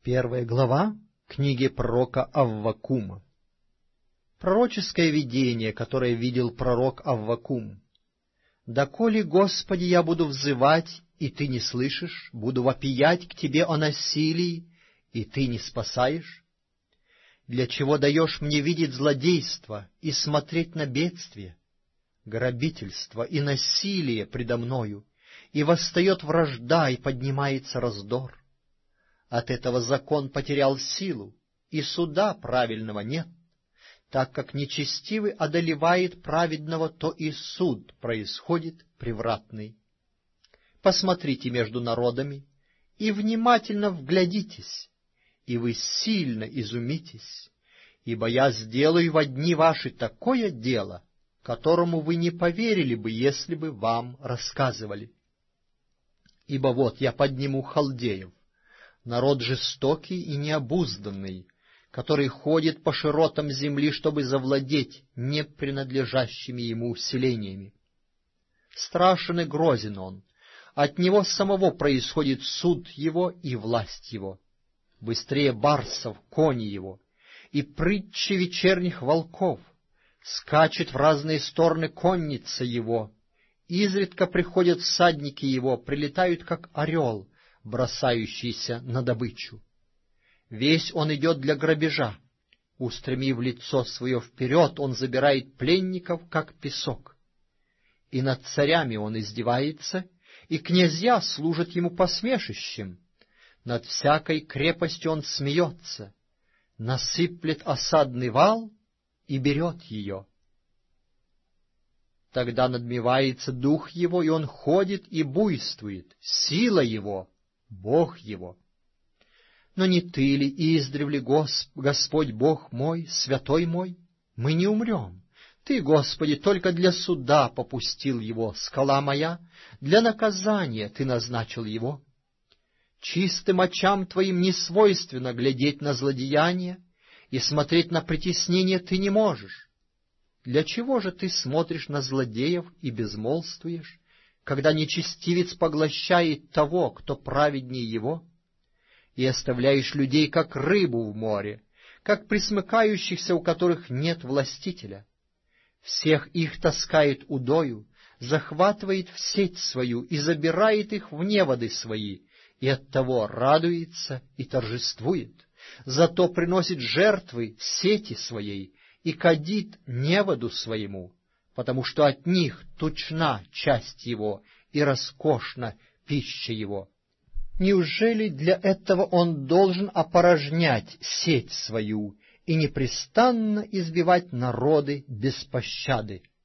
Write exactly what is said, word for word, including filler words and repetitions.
Первая глава книги пророка Аввакума. Пророческое видение, которое видел пророк Аввакум. «Доколе, Господи, я буду взывать, и Ты не слышишь, буду вопиять к Тебе о насилии, и Ты не спасаешь? Для чего даешь мне видеть злодейство и смотреть на бедствие, грабительство и насилие предо мною, и восстает вражда, и поднимается раздор? От этого закон потерял силу, и суда правильного нет. Так как нечестивый одолевает праведного, то и суд происходит превратный. Посмотрите между народами и внимательно вглядитесь, и вы сильно изумитесь, ибо я сделаю во дни ваши такое дело, которому вы не поверили бы, если бы вам рассказывали. Ибо вот я подниму халдеев, народ жестокий и необузданный, который ходит по широтам земли, чтобы завладеть не принадлежащими ему селениями. Страшен и грозен он, от него самого происходит суд его и власть его. Быстрее барсов кони его, и прытче вечерних волков, скачет в разные стороны конница его, изредка приходят всадники его, прилетают, как орел, бросающийся на добычу. Весь он идет для грабежа, устремив лицо свое вперед, он забирает пленников, как песок. И над царями он издевается, и князья служат ему посмешищем. Над всякой крепостью он смеется, насыплет осадный вал и берет ее. Тогда надмевается дух его, и он ходит и буйствует, сила его — Бог его. Но не ты ли издревле, Госп... Господь Бог мой, святой мой? Мы не умрем. Ты, Господи, только для суда попустил его, скала моя, для наказания ты назначил его. Чистым очам твоим не свойственно глядеть на злодеяние, и смотреть на притеснение ты не можешь. Для чего же ты смотришь на злодеев и безмолвствуешь, когда нечестивец поглощает того, кто праведнее его, и оставляешь людей, как рыбу в море, как присмыкающихся, у которых нет властителя? Всех их таскает удою, захватывает в сеть свою и забирает их в неводы свои, и оттого радуется и торжествует, зато приносит жертвы сети своей и кадит неводу своему, потому что от них тучна часть его и роскошна пища его. Неужели для этого он должен опорожнять сеть свою и непрестанно избивать народы без пощады?